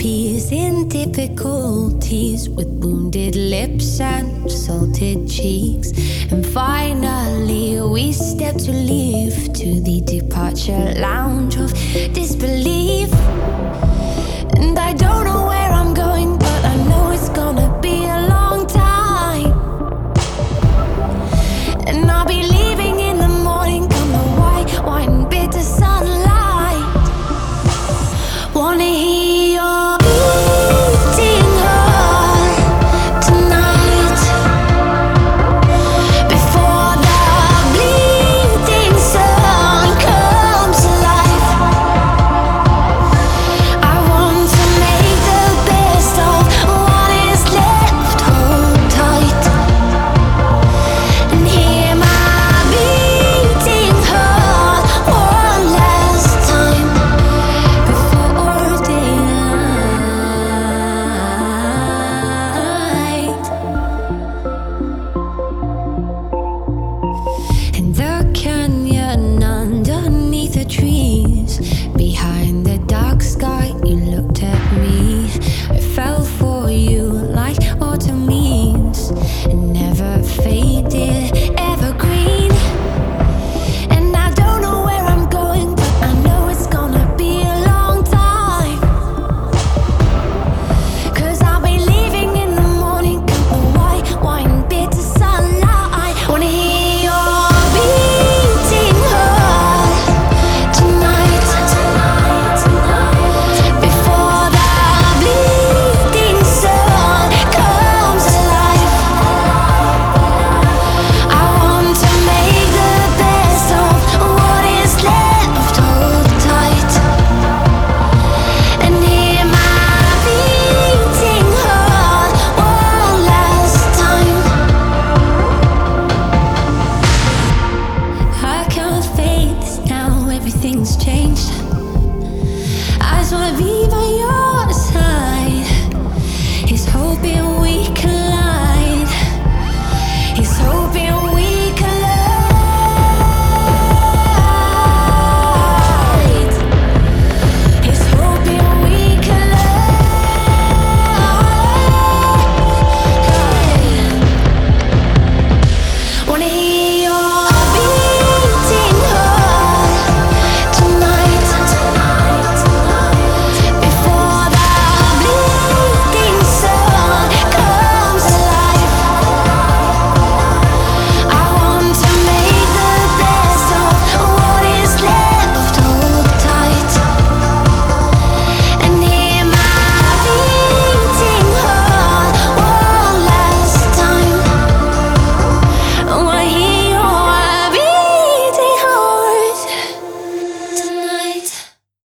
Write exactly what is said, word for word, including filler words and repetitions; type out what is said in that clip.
peace in difficulties, with wounded lips and salted cheeks. And finally we step to leave, to the departure lounge of disbelief. And I don't know where I'm going, but I know it's gonna be a long time. And I'll be leaving in the morning, come the white, white and bitter sunlight. Wanna hear your beating heart tonight, before the bleeding sun comes alive. I want to make the best of what is left. Hold tight and hear my beating heart one last time before daylight. In the canyon underneath the trees, behind the dark sky, you looked at me. I fell for you like autumn leaves, it never faded, evergreen. And I don't know where I'm going, but I know it's gonna be a long time. Cause I'll be leaving in the morning, come the white, white and bitter sunlight. Wanna hear your beating heart tonight, before the bleeding sun comes alive. I want to make the best of what is left. Hold tight and hear my beating heart one last time. I can't fake this now, everything's changed. I just wanna be